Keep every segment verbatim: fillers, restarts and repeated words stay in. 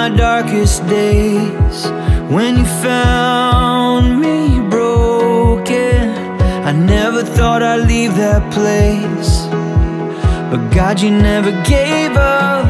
my darkest days, when you found me broken, I never thought I'd leave that place. But God, you never gave up,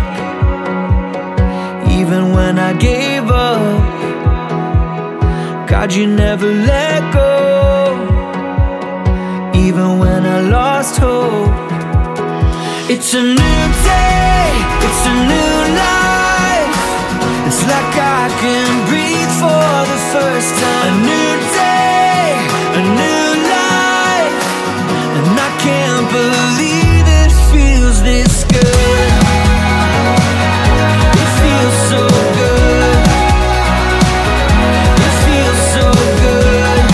even when I gave up. God, you never let go, even when I lost hope. It's a new day, it's a new life. It's like I can breathe for the first time. A new day, a new life, and I can't believe it feels this good. It feels so good. It feels so good.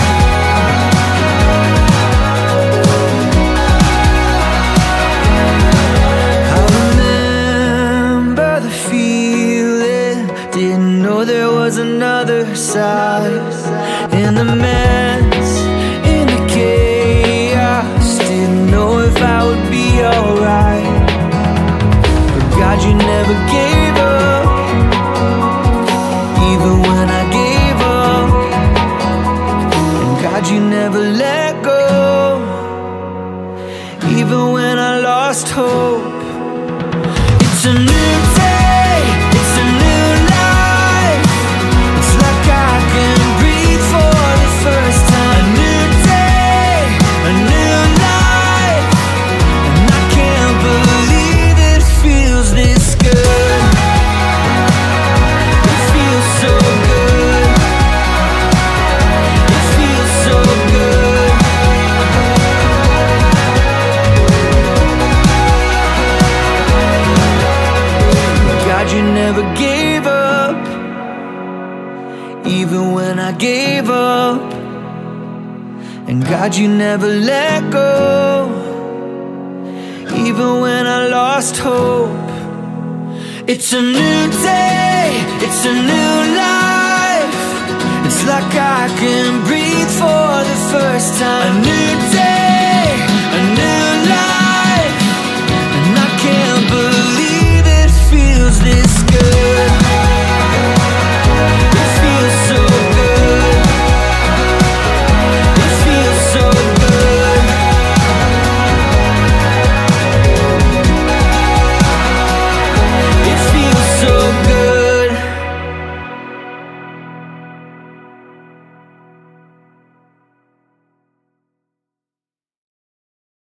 I remember the feeling, didn't know there was another side. In the mess, in the chaos, didn't know if I would be alright. But God, you never gave up, even when I gave up. And God, you never let go, even when I lost hope. It's a new day, it's a new life. It's like I can breathe for the first time. A new day, a new life, and I can't believe it feels this good. It feels so good. It feels so good. God, you never gave up, even when I gave up. And God, you never let go, even when I lost hope. It's a new day, it's a new life. It's like I can breathe for the first time. A new day.